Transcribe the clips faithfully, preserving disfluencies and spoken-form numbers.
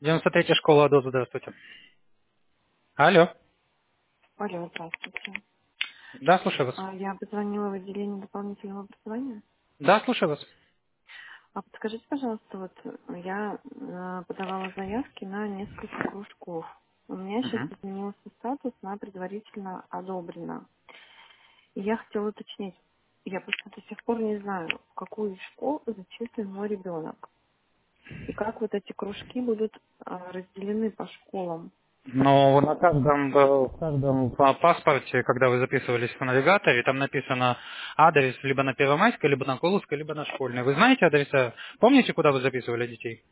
девяносто третья школа АДО, здравствуйте. Алло. Алло, здравствуйте. Да, слушаю вас. А, Я позвонила в отделение дополнительного образования. Да, слушаю вас. А подскажите, пожалуйста, вот э, я э, подавала заявки на несколько кружков. У меня сейчас Мгм. изменился статус на предварительно одобрено. И я хотела уточнить, я просто до сих пор не знаю, в какую из школ зачислен мой ребенок. И как вот эти кружки будут а, разделены по школам. Но на каждом, э, в каждом па- паспорте, когда вы записывались в навигаторе, там написано адрес либо на Первомайской, либо на Коловской, либо на Школьной. Вы знаете адреса? Помните, куда вы записывали детей?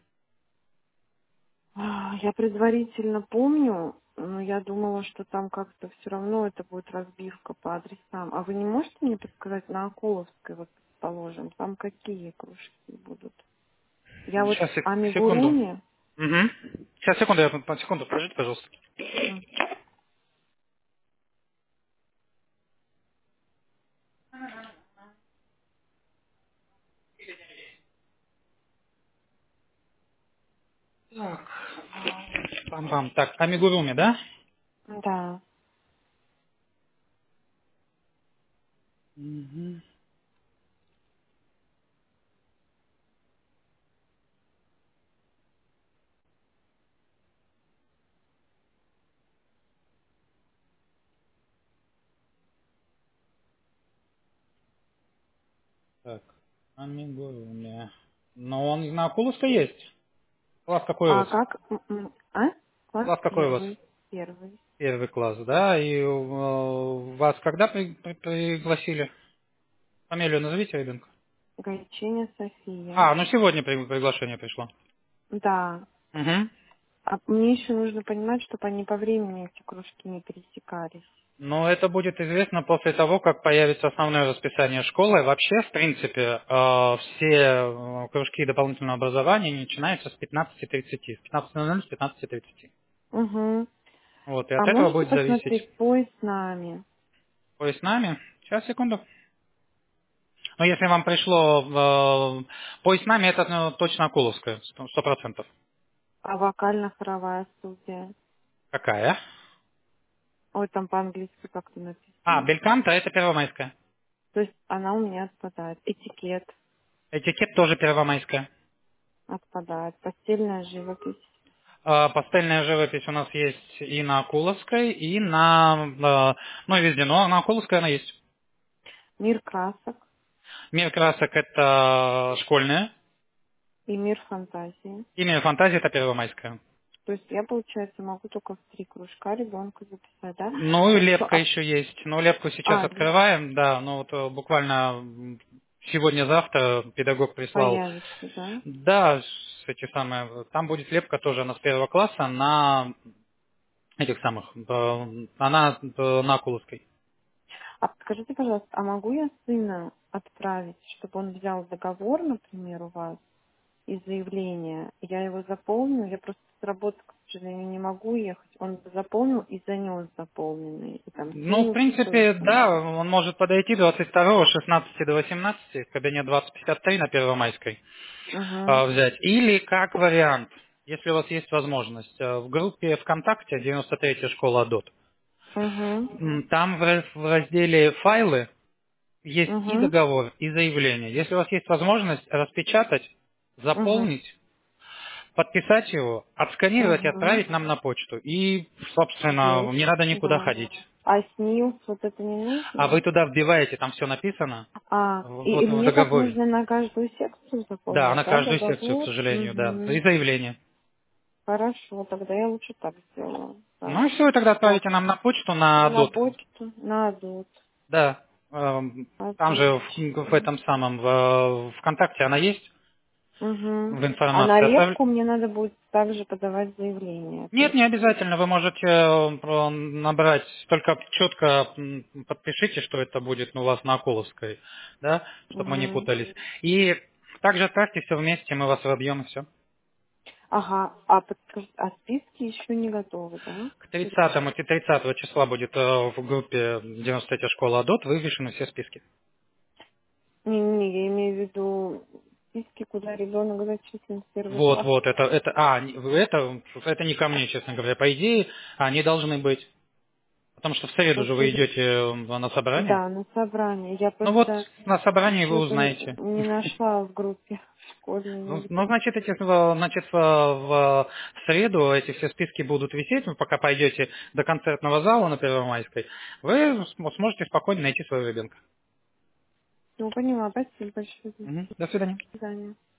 А, Я предварительно помню, но я думала, что там как-то все равно это будет разбивка по адресам. А вы не можете мне подсказать, на Акуловской, вот положим, там какие кружки будут? Я вот Сейчас, в сек- секунду. Амигуруме. Мгм. Сейчас, секунду, я по- секунду, подождите, пожалуйста. М, Так, пам-пам. Так, Амигуруми, да? Да. Мгм. Так, Амигуруми. Но он на Акуловской есть. Класс какой у А вас? как? м, м, А? Класс Класс какой у вас? первый. Первый. Первый класс, да? И э, вас когда при- при- пригласили? Фамилию назовите ребенка. Гайчиня София. А, ну сегодня при- приглашение пришло. Да. Угу. А мне еще нужно понимать, чтобы они по времени, эти кружки, не пересекались. Но это будет известно после того, как появится основное расписание школы. Вообще, в принципе, э, все э, кружки дополнительного образования начинаются с пятнадцати тридцати. С пятнадцати ноль ноль с пятнадцати тридцати. Угу. Вот, и от А этого можете будет зависеть. посмотреть поезд с нами? Вы с нами? Сейчас, секунду. Но если вам пришло э, поезд с нами, это ну, точно Акуловская, сто процентов. А вокально-хоровая студия? Какая? Ой, там по-английски как-то А, написано. Бельканто это Первомайская. То есть она у меня отпадает. Этикет Этикет тоже Первомайская. отпадает. Постельная живопись. А, Пастельная живопись у нас есть и на Акуловской, и на, э, ну, и везде, но на Акуловской она есть. Мир красок Мир красок это школьная, и мир фантазии. имя фантазии это Первомайская. То есть я, получается, могу только в три кружка ребенка записать, да? Ну и Хорошо. лепка А, еще есть. Ну, лепку сейчас а лист открываем, да, ну вот э, буквально м, сегодня-завтра педагог прислал. появится, да? Да, с- эти самые, там будет лепка тоже, она с первого класса на этих самых, э, она э, на Акуловской. А скажите, пожалуйста, а могу я сына отправить, чтобы он взял договор, например, у вас? И заявление. Я его заполню, я просто с работы, к сожалению, не могу ехать. Он заполнил и занес заполненный. И там Ну, в семь часов принципе, да, занес. он может подойти двадцать второго, шестнадцати до восемнадцати, кабинет двадцать пятьдесят три на Первомайской Угу. э, взять. Или как вариант, если у вас есть возможность, э, в группе ВКонтакте девяносто третья школа ДОТ, Угу. м, там в раз- в разделе «Файлы» есть и Угу. договор, и заявление. Если у вас есть возможность распечатать, Угу. заполнить, подписать его, отсканировать и Угу. отправить нам на почту. И, собственно, не Есть, надо никуда да. ходить. А СНИЛС вот это не А вы нужно? туда вбиваете, там все написано, А, и, и вот в мне как договоре. нужно на каждую секцию Да, заполнять, на да, каждую секцию, к договор? сожалению, да. И Угу. заявление. Хорошо, тогда я лучше так сделаю. Ну Да. и все, и тогда Так, отправите нам на почту на на дот. почту, на ДОТ. Да. эм, Там же в, в Отлично. этом самом, в ВКонтакте она есть, Угу. в А на информации. Оставь- лепку мне надо будет также подавать заявление Нет, опять. не обязательно. Вы можете э, про- набрать, только четко м, подпишите, что это будет ну, у вас на Акуловской, да, чтобы мы не Угу. путались. И также отправьте все вместе, мы вас вобьем и все. Ага, а, подскажите, а списки еще не готовы, да? К тридцатому, тридцатого числа будет э, в группе девяносто третья школа АДОТ вывешены все списки. Не, не, я имею в виду, списке, куда ребенок зачислен в первый Вот, класс. вот, это, это, а, не- это, это не ко мне, честно говоря. По идее, они должны быть. Потому что в среду же вы После... идете э, на собрание. Да, на собрание. Я Ну вот, просто на собрании вы что-то узнаете. не нашла в группе школьной Ну, ну, нигде. значит, эти, в- значит, в, в среду эти все списки будут висеть, вы пока пойдете до концертного зала на Первомайской, вы см- сможете спокойно найти своего ребенка. Ну, поняла. Спасибо большое. До Мгм. До свидания. свидания.